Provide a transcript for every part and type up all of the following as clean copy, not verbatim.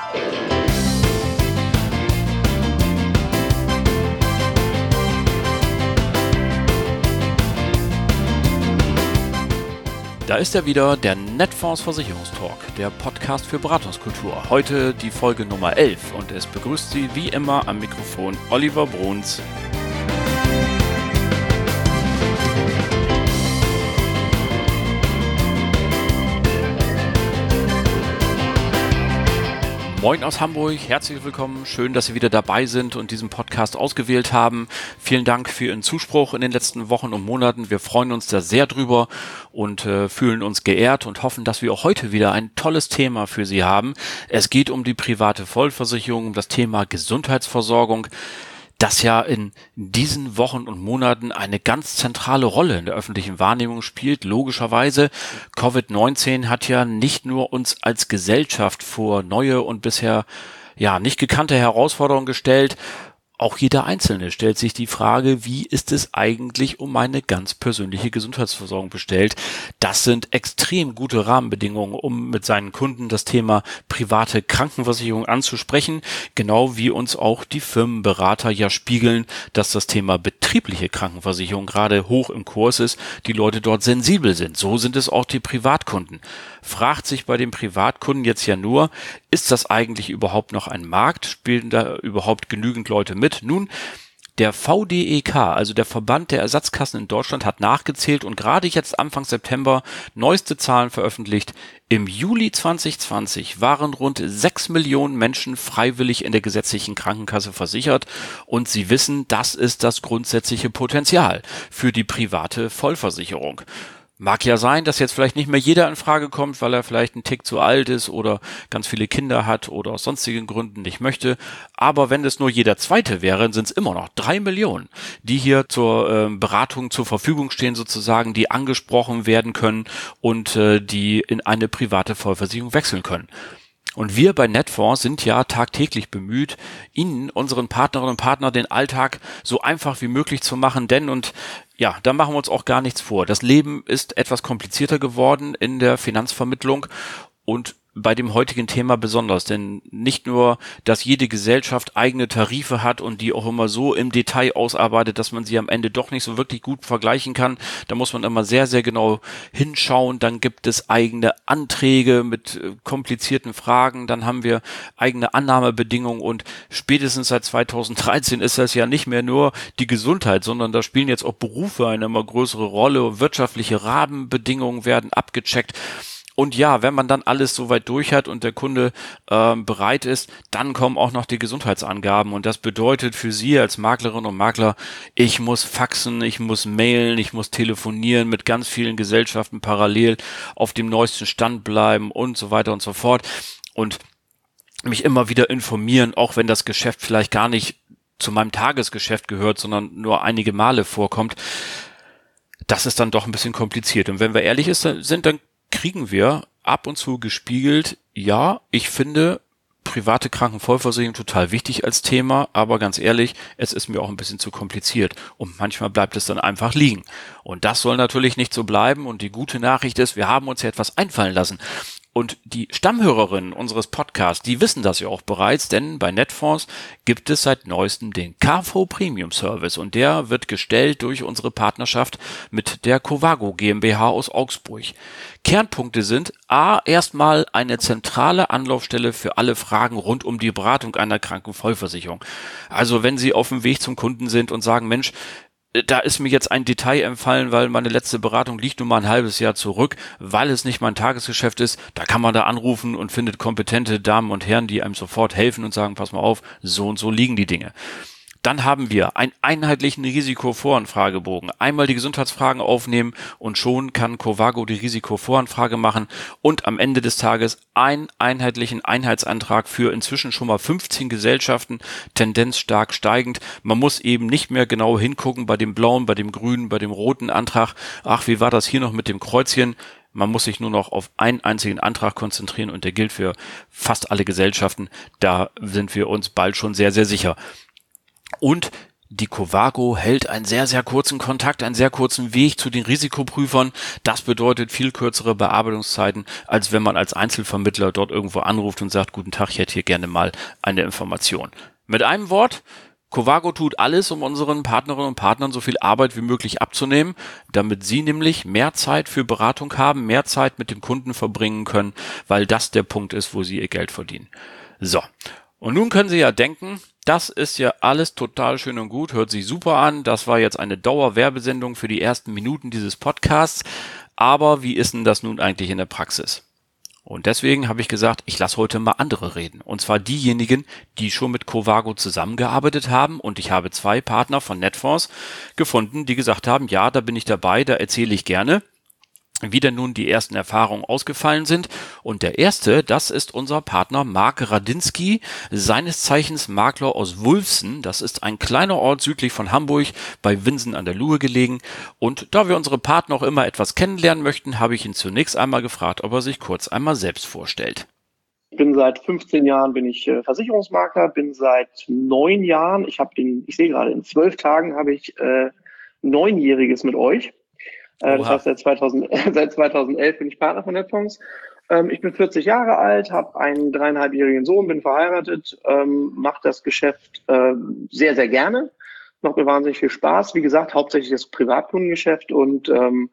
Da ist er wieder, der Netfonds Versicherungstalk, der Podcast für Beratungskultur. Heute die Folge Nummer 11 und es begrüßt Sie wie immer am Mikrofon Oliver Bruns. Moin aus Hamburg, herzlich willkommen, schön, dass Sie wieder dabei sind und diesen Podcast ausgewählt haben. Vielen Dank für Ihren Zuspruch in den letzten Wochen und Monaten. Wir freuen uns da sehr drüber und fühlen uns geehrt und hoffen, dass wir auch heute wieder ein tolles Thema für Sie haben. Es geht um die private Vollversicherung, um das Thema Gesundheitsversorgung, das ja in diesen Wochen und Monaten eine ganz zentrale Rolle in der öffentlichen Wahrnehmung spielt. Logischerweise, Covid-19 hat ja nicht nur uns als Gesellschaft vor neue und bisher nicht gekannte Herausforderungen gestellt. Auch jeder Einzelne stellt sich die Frage, wie ist es eigentlich um meine ganz persönliche Gesundheitsversorgung bestellt? Das sind extrem gute Rahmenbedingungen, um mit seinen Kunden das Thema private Krankenversicherung anzusprechen, genau wie uns auch die Firmenberater ja spiegeln, dass das Thema betriebliche Krankenversicherung gerade hoch im Kurs ist, die Leute dort sensibel sind. So sind es auch die Privatkunden. Fragt sich bei den Privatkunden jetzt ja nur, ist das eigentlich überhaupt noch ein Markt? Spielen da überhaupt genügend Leute mit? Nun, der VDEK, also der Verband der Ersatzkassen in Deutschland, hat nachgezählt und gerade jetzt Anfang September neueste Zahlen veröffentlicht. Im Juli 2020 waren rund 6 Millionen Menschen freiwillig in der gesetzlichen Krankenkasse versichert und Sie wissen, das ist das grundsätzliche Potenzial für die private Vollversicherung. Mag ja sein, dass jetzt vielleicht nicht mehr jeder in Frage kommt, weil er vielleicht einen Tick zu alt ist oder ganz viele Kinder hat oder aus sonstigen Gründen nicht möchte. Aber wenn es nur jeder Zweite wäre, sind es immer noch 3 Millionen, die hier zur Beratung zur Verfügung stehen sozusagen, die angesprochen werden können und die in eine private Vollversicherung wechseln können. Und wir bei Netfonds sind ja tagtäglich bemüht, Ihnen, unseren Partnerinnen und Partnern, den Alltag so einfach wie möglich zu machen, da machen wir uns auch gar nichts vor. Das Leben ist etwas komplizierter geworden in der Finanzvermittlung und bei dem heutigen Thema besonders, denn nicht nur, dass jede Gesellschaft eigene Tarife hat und die auch immer so im Detail ausarbeitet, dass man sie am Ende doch nicht so wirklich gut vergleichen kann. Da muss man immer sehr, sehr genau hinschauen. Dann gibt es eigene Anträge mit komplizierten Fragen. Dann haben wir eigene Annahmebedingungen und spätestens seit 2013 ist das ja nicht mehr nur die Gesundheit, sondern da spielen jetzt auch Berufe eine immer größere Rolle. Wirtschaftliche Rahmenbedingungen werden abgecheckt. Und ja, wenn man dann alles soweit durch hat und der Kunde bereit ist, dann kommen auch noch die Gesundheitsangaben. Und das bedeutet für Sie als Maklerinnen und Makler, ich muss faxen, ich muss mailen, ich muss telefonieren, mit ganz vielen Gesellschaften parallel auf dem neuesten Stand bleiben und so weiter und so fort. Und mich immer wieder informieren, auch wenn das Geschäft vielleicht gar nicht zu meinem Tagesgeschäft gehört, sondern nur einige Male vorkommt. Das ist dann doch ein bisschen kompliziert. Und wenn wir ehrlich sind, dann kriegen wir ab und zu gespiegelt, ja, ich finde private Krankenvollversicherung total wichtig als Thema, aber ganz ehrlich, es ist mir auch ein bisschen zu kompliziert und manchmal bleibt es dann einfach liegen. Und das soll natürlich nicht so bleiben und die gute Nachricht ist, wir haben uns ja etwas einfallen lassen. Und die Stammhörerinnen unseres Podcasts, die wissen das ja auch bereits, denn bei Netfonds gibt es seit neuestem den KV Premium Service und der wird gestellt durch unsere Partnerschaft mit der Covago GmbH aus Augsburg. Kernpunkte sind erstmal eine zentrale Anlaufstelle für alle Fragen rund um die Beratung einer Krankenvollversicherung. Also wenn Sie auf dem Weg zum Kunden sind und sagen, Mensch, da ist mir jetzt ein Detail empfallen, weil meine letzte Beratung liegt nun mal ein halbes Jahr zurück, weil es nicht mein Tagesgeschäft ist. Da kann man da anrufen und findet kompetente Damen und Herren, die einem sofort helfen und sagen, pass mal auf, so und so liegen die Dinge. Dann haben wir einen einheitlichen Risikovoranfragebogen. Einmal die Gesundheitsfragen aufnehmen und schon kann Covago die Risikovoranfrage machen und am Ende des Tages einen einheitlichen Einheitsantrag für inzwischen schon mal 15 Gesellschaften, Tendenz stark steigend. Man muss eben nicht mehr genau hingucken bei dem blauen, bei dem grünen, bei dem roten Antrag. Ach, wie war das hier noch mit dem Kreuzchen? Man muss sich nur noch auf einen einzigen Antrag konzentrieren und der gilt für fast alle Gesellschaften. Da sind wir uns bald schon sehr, sehr sicher. Und Die Covago hält einen sehr, sehr kurzen Kontakt, einen sehr kurzen Weg zu den Risikoprüfern. Das bedeutet viel kürzere Bearbeitungszeiten, als wenn man als Einzelvermittler dort irgendwo anruft und sagt, guten Tag, ich hätte hier gerne mal eine Information. Mit einem Wort, Covago tut alles, um unseren Partnerinnen und Partnern so viel Arbeit wie möglich abzunehmen, damit sie nämlich mehr Zeit für Beratung haben, mehr Zeit mit dem Kunden verbringen können, weil das der Punkt ist, wo sie ihr Geld verdienen. So. Und nun können Sie ja denken, das ist ja alles total schön und gut, hört sich super an. Das war jetzt eine Dauerwerbesendung für die ersten Minuten dieses Podcasts. Aber wie ist denn das nun eigentlich in der Praxis? Und deswegen habe ich gesagt, ich lasse heute mal andere reden. Und zwar diejenigen, die schon mit Covago zusammengearbeitet haben. Und ich habe 2 Partner von Netfonds gefunden, die gesagt haben, ja, da bin ich dabei, da erzähle ich gerne, wie denn nun die ersten Erfahrungen ausgefallen sind. Und der erste, das ist unser Partner Marc Radinski, seines Zeichens Makler aus Wulfsen. Das ist ein kleiner Ort südlich von Hamburg, bei Winsen an der Luhe gelegen. Und da wir unsere Partner auch immer etwas kennenlernen möchten, habe ich ihn zunächst einmal gefragt, ob er sich kurz einmal selbst vorstellt. Ich bin seit 15 Jahren Versicherungsmakler, bin seit 9 Jahren, ich sehe gerade, in 12 Tagen habe ich 9-jähriges mit euch. Das heißt, seit 2011 bin ich Partner von Netfonds. Ich bin 40 Jahre alt, habe einen 3,5-jährigen Sohn, bin verheiratet, mache das Geschäft sehr, sehr gerne. Macht mir wahnsinnig viel Spaß. Wie gesagt, hauptsächlich das Privatkundengeschäft und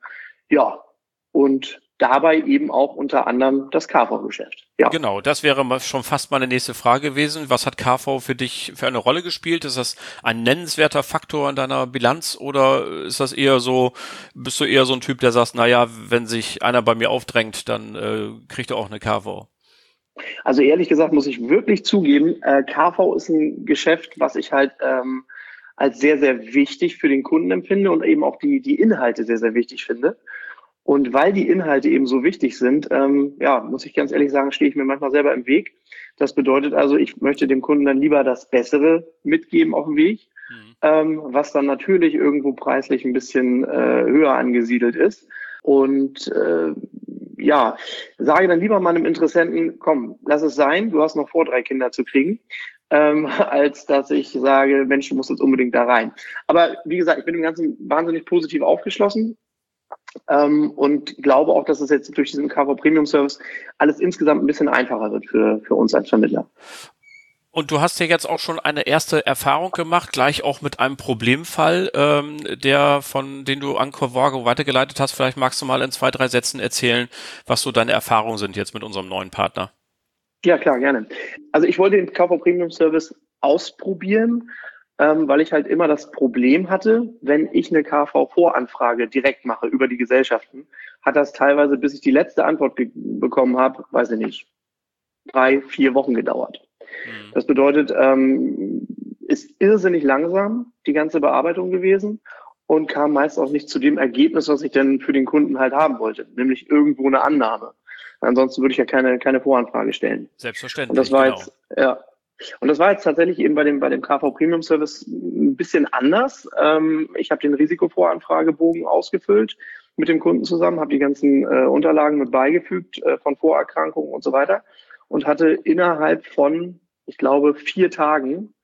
dabei eben auch unter anderem das KV-Geschäft. Ja. Genau, das wäre schon fast meine nächste Frage gewesen. Was hat KV für dich für eine Rolle gespielt? Ist das ein nennenswerter Faktor in deiner Bilanz oder ist das eher so, bist du eher so ein Typ, der sagt, naja, wenn sich einer bei mir aufdrängt, dann kriegt er auch eine KV? Also ehrlich gesagt muss ich wirklich zugeben, KV ist ein Geschäft, was ich halt als sehr, sehr wichtig für den Kunden empfinde und eben auch die Inhalte sehr, sehr wichtig finde. Und weil die Inhalte eben so wichtig sind, muss ich ganz ehrlich sagen, stehe ich mir manchmal selber im Weg. Das bedeutet also, ich möchte dem Kunden dann lieber das Bessere mitgeben auf dem Weg, was dann natürlich irgendwo preislich ein bisschen höher angesiedelt ist. Und sage dann lieber meinem Interessenten, komm, lass es sein, du hast noch vor, 3 Kinder zu kriegen, als dass ich sage, Mensch, du musst jetzt unbedingt da rein. Aber wie gesagt, ich bin dem Ganzen wahnsinnig positiv aufgeschlossen. Und glaube auch, dass es jetzt durch diesen KV Premium Service alles insgesamt ein bisschen einfacher wird für uns als Vermittler. Und du hast ja jetzt auch schon eine erste Erfahrung gemacht, gleich auch mit einem Problemfall, den du an Covago weitergeleitet hast. Vielleicht magst du mal in 2, 3 Sätzen erzählen, was so deine Erfahrungen sind jetzt mit unserem neuen Partner. Ja, klar, gerne. Also ich wollte den KV Premium Service ausprobieren, weil ich halt immer das Problem hatte, wenn ich eine KV-Voranfrage direkt mache über die Gesellschaften, hat das teilweise, bis ich die letzte Antwort bekommen habe, weiß ich nicht, 3, 4 Wochen gedauert. Das bedeutet, ist irrsinnig langsam die ganze Bearbeitung gewesen und kam meist auch nicht zu dem Ergebnis, was ich denn für den Kunden halt haben wollte, nämlich irgendwo eine Annahme. Ansonsten würde ich ja keine Voranfrage stellen. Selbstverständlich. Und das war Und das war jetzt tatsächlich eben bei dem KV Premium Service ein bisschen anders. Ich habe den Risikovoranfragebogen ausgefüllt mit dem Kunden zusammen, habe die ganzen Unterlagen mit beigefügt von Vorerkrankungen und so weiter und hatte innerhalb von, ich glaube, 4 Tagen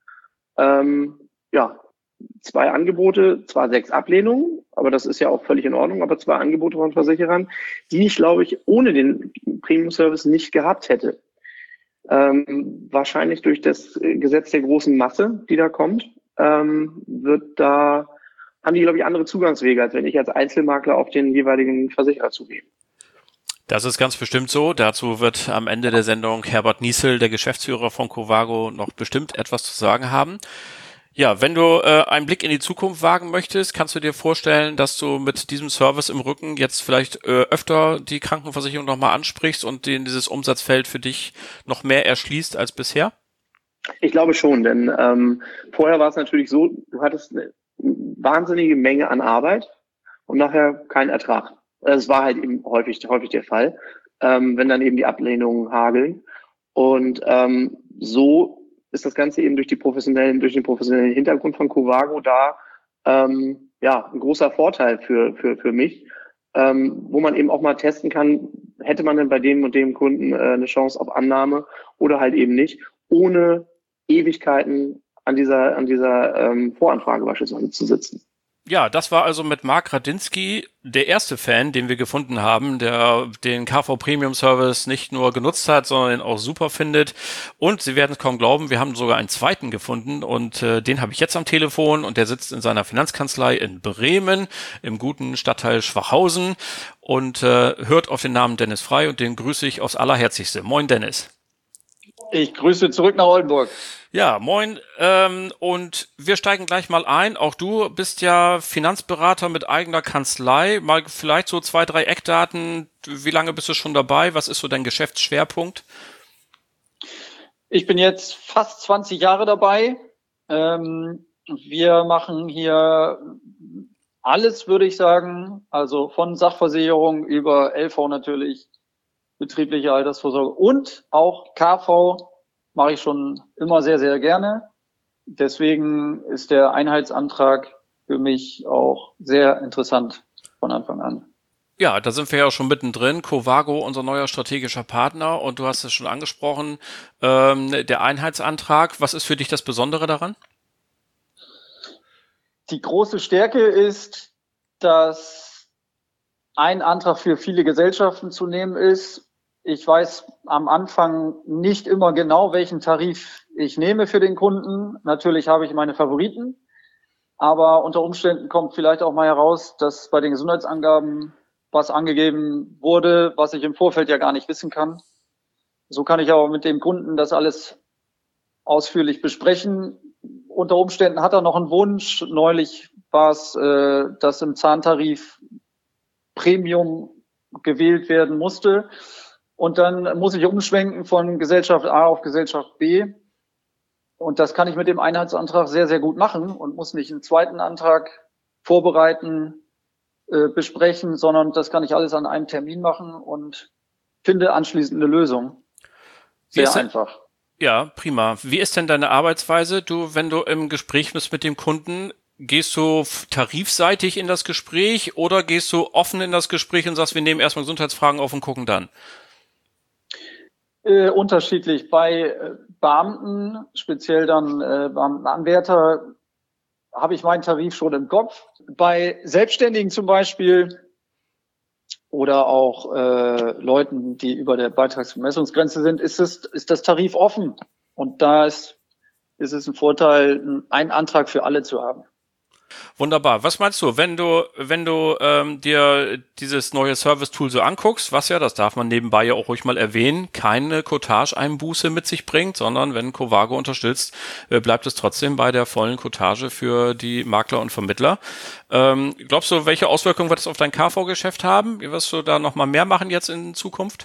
2 Angebote, zwar 6 Ablehnungen, aber das ist ja auch völlig in Ordnung, aber 2 Angebote von Versicherern, die ich, glaube ich, ohne den Premium Service nicht gehabt hätte. Wahrscheinlich durch das Gesetz der großen Masse, die da kommt, haben die, glaube ich, andere Zugangswege, als wenn ich als Einzelmakler auf den jeweiligen Versicherer zugehe. Das ist ganz bestimmt so. Dazu wird am Ende der Sendung Herbert Niesel, der Geschäftsführer von Covago, noch bestimmt etwas zu sagen haben. Ja, wenn du einen Blick in die Zukunft wagen möchtest, kannst du dir vorstellen, dass du mit diesem Service im Rücken jetzt vielleicht öfter die Krankenversicherung nochmal ansprichst und dieses Umsatzfeld für dich noch mehr erschließt als bisher? Ich glaube schon, denn vorher war es natürlich so, du hattest eine wahnsinnige Menge an Arbeit und nachher keinen Ertrag. Das war halt eben häufig der Fall, wenn dann eben die Ablehnungen hageln. Und so ist das Ganze eben durch den professionellen Hintergrund von Covago da ein großer Vorteil für mich, wo man eben auch mal testen kann, hätte man denn bei dem und dem Kunden eine Chance auf Annahme oder halt eben nicht, ohne Ewigkeiten an dieser Voranfrage beispielsweise zu sitzen. Ja, das war also mit Marc Radinski der erste Fan, den wir gefunden haben, der den KV Premium Service nicht nur genutzt hat, sondern ihn auch super findet. Und Sie werden es kaum glauben, wir haben sogar einen zweiten gefunden und den habe ich jetzt am Telefon und der sitzt in seiner Finanzkanzlei in Bremen im guten Stadtteil Schwachhausen und hört auf den Namen Dennis Frei und den grüße ich aufs Allerherzlichste. Moin Dennis. Ich grüße zurück nach Oldenburg. Ja, moin. Und wir steigen gleich mal ein. Auch du bist ja Finanzberater mit eigener Kanzlei. Mal vielleicht so 2, 3 Eckdaten. Wie lange bist du schon dabei? Was ist so dein Geschäftsschwerpunkt? Ich bin jetzt fast 20 Jahre dabei. Wir machen hier alles, würde ich sagen. Also von Sachversicherung über LV natürlich, betriebliche Altersvorsorge und auch KV mache ich schon immer sehr, sehr gerne. Deswegen ist der Einheitsantrag für mich auch sehr interessant von Anfang an. Ja, da sind wir ja schon mittendrin. Covago, unser neuer strategischer Partner. Und du hast es schon angesprochen, der Einheitsantrag. Was ist für dich das Besondere daran? Die große Stärke ist, dass ein Antrag für viele Gesellschaften zu nehmen ist. Ich weiß am Anfang nicht immer genau, welchen Tarif ich nehme für den Kunden. Natürlich habe ich meine Favoriten, aber unter Umständen kommt vielleicht auch mal heraus, dass bei den Gesundheitsangaben was angegeben wurde, was ich im Vorfeld ja gar nicht wissen kann. So kann ich aber mit dem Kunden das alles ausführlich besprechen. Unter Umständen hat er noch einen Wunsch. Neulich war es, dass im Zahntarif Premium gewählt werden musste. Und dann muss ich umschwenken von Gesellschaft A auf Gesellschaft B. Und das kann ich mit dem Einheitsantrag sehr, sehr gut machen und muss nicht einen zweiten Antrag vorbereiten, besprechen, sondern das kann ich alles an einem Termin machen und finde anschließend eine Lösung. Sehr einfach. Ja, prima. Wie ist denn deine Arbeitsweise? Wenn du im Gespräch bist mit dem Kunden, gehst du tarifseitig in das Gespräch oder gehst du offen in das Gespräch und sagst, wir nehmen erstmal Gesundheitsfragen auf und gucken dann? Unterschiedlich. Bei Beamten, speziell dann Beamtenanwärter, habe ich meinen Tarif schon im Kopf. Bei Selbstständigen zum Beispiel oder auch Leuten, die über der Beitragsvermessungsgrenze sind, ist das Tarif offen. Und da ist es ein Vorteil, einen Antrag für alle zu haben. Wunderbar. Was meinst du, wenn du dir dieses neue Service-Tool so anguckst, was ja, das darf man nebenbei ja auch ruhig mal erwähnen, keine Cottage-Einbuße mit sich bringt, sondern wenn Covago unterstützt, bleibt es trotzdem bei der vollen Cottage für die Makler und Vermittler. Glaubst du, welche Auswirkungen wird das auf dein KV-Geschäft haben? Wirst du da noch mal mehr machen jetzt in Zukunft?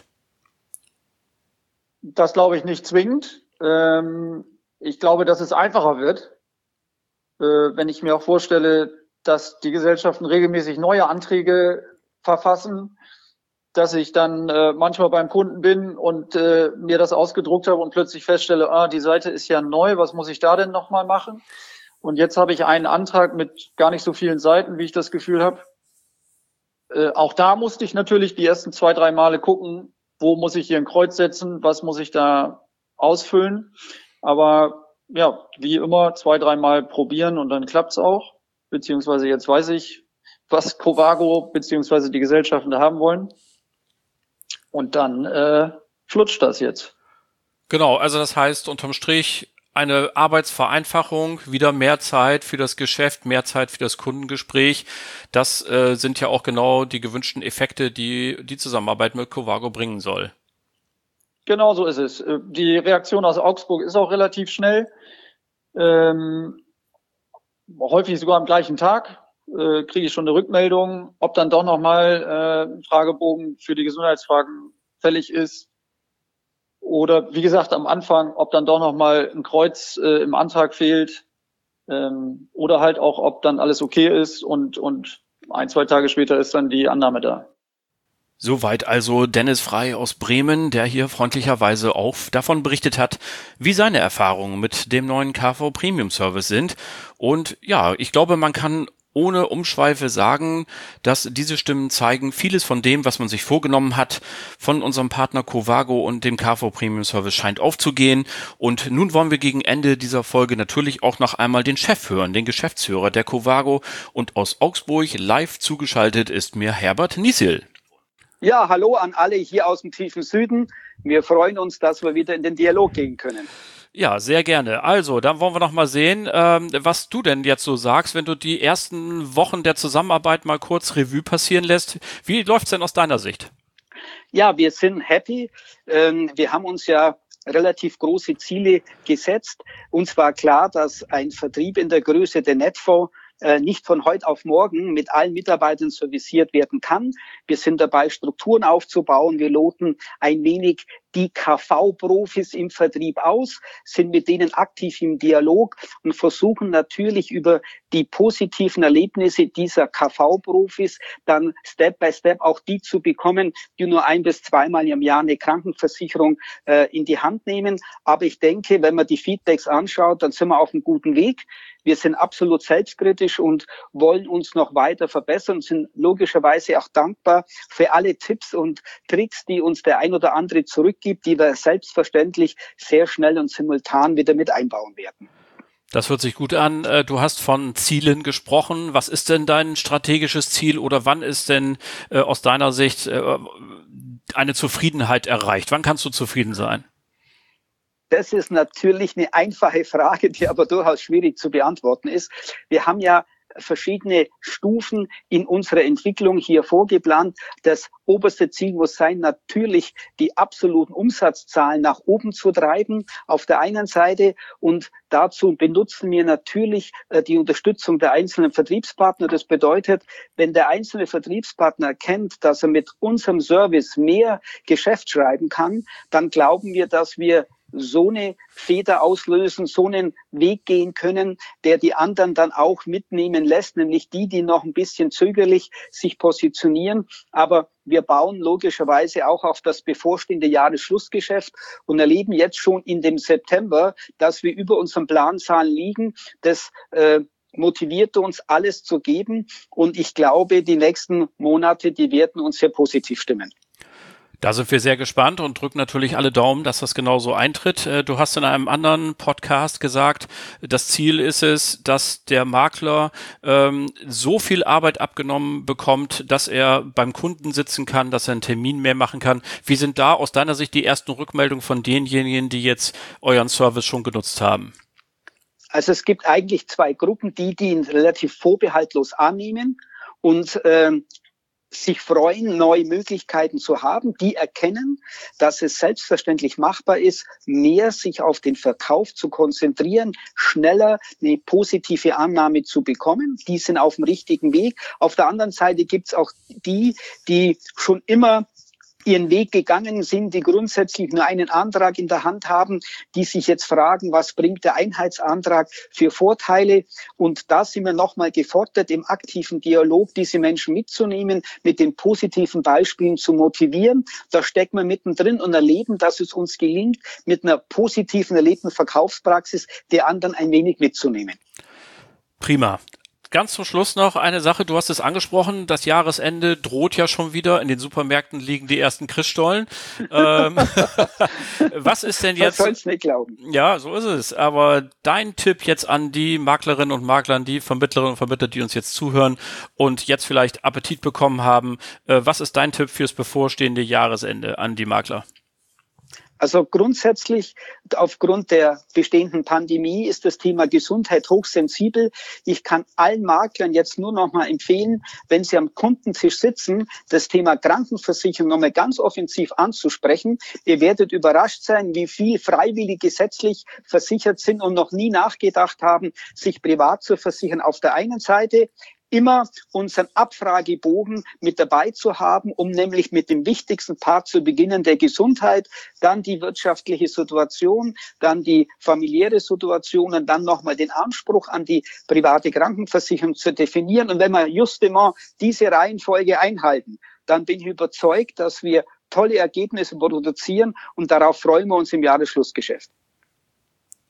Das glaube ich nicht zwingend. Ich glaube, dass es einfacher wird. Wenn ich mir auch vorstelle, dass die Gesellschaften regelmäßig neue Anträge verfassen, dass ich dann manchmal beim Kunden bin und mir das ausgedruckt habe und plötzlich feststelle, die Seite ist ja neu, was muss ich da denn nochmal machen? Und jetzt habe ich einen Antrag mit gar nicht so vielen Seiten, wie ich das Gefühl habe. Auch da musste ich natürlich die ersten 2, 3 Male gucken, wo muss ich hier ein Kreuz setzen, was muss ich da ausfüllen. Aber ja, wie immer 2, 3 Mal probieren und dann klappt's auch. Beziehungsweise jetzt weiß ich, was Covago beziehungsweise die Gesellschaften da haben wollen. Und dann flutscht das jetzt. Genau, also das heißt unterm Strich eine Arbeitsvereinfachung, wieder mehr Zeit für das Geschäft, mehr Zeit für das Kundengespräch. Das sind ja auch genau die gewünschten Effekte, die die Zusammenarbeit mit Covago bringen soll. Genau so ist es. Die Reaktion aus Augsburg ist auch relativ schnell. Häufig sogar am gleichen Tag kriege ich schon eine Rückmeldung, ob dann doch nochmal ein Fragebogen für die Gesundheitsfragen fällig ist. Oder wie gesagt, am Anfang, ob dann doch nochmal ein Kreuz im Antrag fehlt. Oder halt auch, ob dann alles okay ist und 1, 2 Tage später ist dann die Annahme da. Soweit also Dennis Frei aus Bremen, der hier freundlicherweise auch davon berichtet hat, wie seine Erfahrungen mit dem neuen KV Premium Service sind. Und ja, ich glaube, man kann ohne Umschweife sagen, dass diese Stimmen zeigen, vieles von dem, was man sich vorgenommen hat, von unserem Partner Covago und dem KV Premium Service scheint aufzugehen. Und nun wollen wir gegen Ende dieser Folge natürlich auch noch einmal den Chef hören, den Geschäftsführer der Covago. Und aus Augsburg live zugeschaltet ist mir Herbert Niesil. Ja, hallo an alle hier aus dem tiefen Süden. Wir freuen uns, dass wir wieder in den Dialog gehen können. Ja, sehr gerne. Also, dann wollen wir noch mal sehen, was du denn jetzt so sagst, wenn du die ersten Wochen der Zusammenarbeit mal kurz Revue passieren lässt. Wie läuft's denn aus deiner Sicht? Ja, wir sind happy. Wir haben uns ja relativ große Ziele gesetzt. Uns war klar, dass ein Vertrieb in der Größe der Netfonds nicht von heute auf morgen mit allen Mitarbeitern serviciert werden kann. Wir sind dabei, Strukturen aufzubauen. Wir loten ein wenig die KV-Profis im Vertrieb aus, sind mit denen aktiv im Dialog und versuchen natürlich über die positiven Erlebnisse dieser KV-Profis dann Step by Step auch die zu bekommen, die nur 1- bis zweimal im Jahr eine Krankenversicherung in die Hand nehmen. Aber ich denke, wenn man die Feedbacks anschaut, dann sind wir auf einem guten Weg. Wir sind absolut selbstkritisch und wollen uns noch weiter verbessern, sind logischerweise auch dankbar für alle Tipps und Tricks, die uns der ein oder andere zurückgibt, die wir selbstverständlich sehr schnell und simultan wieder mit einbauen werden. Das hört sich gut an. Du hast von Zielen gesprochen. Was ist denn dein strategisches Ziel oder wann ist denn aus deiner Sicht eine Zufriedenheit erreicht? Wann kannst du zufrieden sein? Das ist natürlich eine einfache Frage, die aber durchaus schwierig zu beantworten ist. Wir haben ja verschiedene Stufen in unserer Entwicklung hier vorgeplant. Das oberste Ziel muss sein, natürlich die absoluten Umsatzzahlen nach oben zu treiben auf der einen Seite. Und dazu benutzen wir natürlich die Unterstützung der einzelnen Vertriebspartner. Das bedeutet, wenn der einzelne Vertriebspartner erkennt, dass er mit unserem Service mehr Geschäft schreiben kann, dann glauben wir, dass wir so eine Feder auslösen, so einen Weg gehen können, der die anderen dann auch mitnehmen lässt, nämlich die noch ein bisschen zögerlich sich positionieren. Aber wir bauen logischerweise auch auf das bevorstehende Jahresschlussgeschäft und erleben jetzt schon in dem September, dass wir über unseren Planzahlen liegen. Das motiviert uns, alles zu geben. Und ich glaube, die nächsten Monate, die werden uns sehr positiv stimmen. Da sind wir sehr gespannt und drücken natürlich alle Daumen, dass das genauso eintritt. Du hast in einem anderen Podcast gesagt, das Ziel ist es, dass der Makler so viel Arbeit abgenommen bekommt, dass er beim Kunden sitzen kann, dass er einen Termin mehr machen kann. Wie sind da aus deiner Sicht die ersten Rückmeldungen von denjenigen, die jetzt euren Service schon genutzt haben? Also es gibt eigentlich zwei Gruppen, die ihn relativ vorbehaltlos annehmen und sich freuen, neue Möglichkeiten zu haben, die erkennen, dass es selbstverständlich machbar ist, mehr sich auf den Verkauf zu konzentrieren, schneller eine positive Annahme zu bekommen. Die sind auf dem richtigen Weg. Auf der anderen Seite gibt es auch die schon immer ihren Weg gegangen sind, die grundsätzlich nur einen Antrag in der Hand haben, die sich jetzt fragen, was bringt der Einheitsantrag für Vorteile? Und da sind wir nochmal gefordert, im aktiven Dialog diese Menschen mitzunehmen, mit den positiven Beispielen zu motivieren. Da stecken wir mittendrin und erleben, dass es uns gelingt, mit einer positiven erlebten Verkaufspraxis die anderen ein wenig mitzunehmen. Prima. Ganz zum Schluss noch eine Sache, du hast es angesprochen, das Jahresende droht ja schon wieder, in den Supermärkten liegen die ersten Christstollen. Was ist denn jetzt... Man soll's nicht glauben. Ja, so ist es, aber dein Tipp jetzt an die Maklerinnen und Makler, die Vermittlerinnen und Vermittler, die uns jetzt zuhören und jetzt vielleicht Appetit bekommen haben, was ist dein Tipp fürs bevorstehende Jahresende an die Makler? Also grundsätzlich, aufgrund der bestehenden Pandemie ist das Thema Gesundheit hochsensibel. Ich kann allen Maklern jetzt nur noch mal empfehlen, wenn sie am Kundentisch sitzen, das Thema Krankenversicherung noch mal ganz offensiv anzusprechen. Ihr werdet überrascht sein, wie viel freiwillig gesetzlich versichert sind und noch nie nachgedacht haben, sich privat zu versichern. Auf der einen Seite immer unseren Abfragebogen mit dabei zu haben, um nämlich mit dem wichtigsten Part zu beginnen, der Gesundheit, dann die wirtschaftliche Situation, dann die familiäre Situation und dann nochmal den Anspruch an die private Krankenversicherung zu definieren. Und wenn wir justement diese Reihenfolge einhalten, dann bin ich überzeugt, dass wir tolle Ergebnisse produzieren und darauf freuen wir uns im Jahresschlussgeschäft.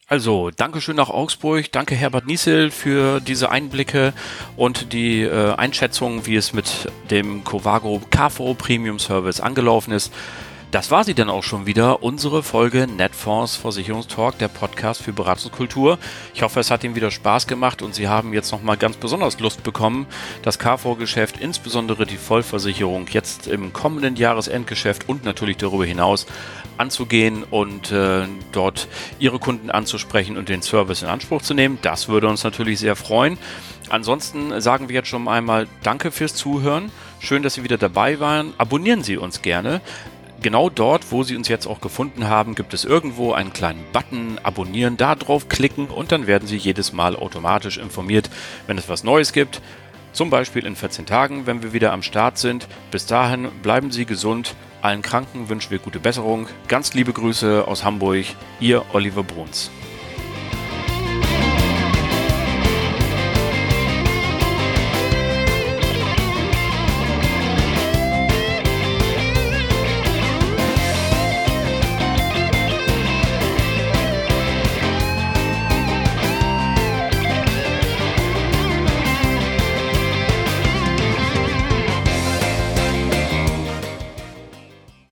Also, Dankeschön nach Augsburg, danke Herbert Niesel für diese Einblicke und die Einschätzung, wie es mit dem Covago KV Premium Service angelaufen ist. Das war sie dann auch schon wieder, unsere Folge Netfonds Versicherungstalk, der Podcast für Beratungskultur. Ich hoffe, es hat Ihnen wieder Spaß gemacht und Sie haben jetzt nochmal ganz besonders Lust bekommen, das KV-Geschäft, insbesondere die Vollversicherung, jetzt im kommenden Jahresendgeschäft und natürlich darüber hinaus anzugehen und dort Ihre Kunden anzusprechen und den Service in Anspruch zu nehmen. Das würde uns natürlich sehr freuen. Ansonsten sagen wir jetzt schon einmal Danke fürs Zuhören. Schön, dass Sie wieder dabei waren. Abonnieren Sie uns gerne. Genau dort, wo Sie uns jetzt auch gefunden haben, gibt es irgendwo einen kleinen Button, abonnieren, da drauf klicken und dann werden Sie jedes Mal automatisch informiert, wenn es was Neues gibt. Zum Beispiel in 14 Tagen, wenn wir wieder am Start sind. Bis dahin bleiben Sie gesund. Allen Kranken wünschen wir gute Besserung. Ganz liebe Grüße aus Hamburg, Ihr Oliver Bruns.